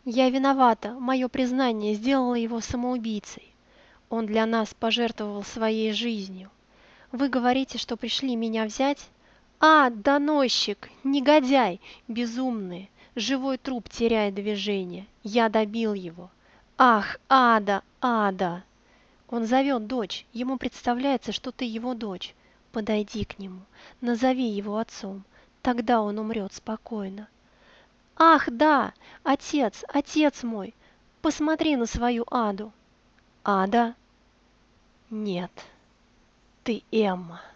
Я виновата, мое признание сделало его самоубийцей. Он для нас пожертвовал своей жизнью. Вы говорите, что пришли меня взять? А, доносчик, негодяй, безумный. Живой труп теряет движение. Я добил его. Ах, Ада, Ада! Он зовет дочь. Ему представляется, что ты его дочь. Подойди к нему, назови его отцом. Тогда он умрет спокойно. Ах, да, отец, отец мой, посмотри на свою Аду. Ада? Нет, ты Эмма.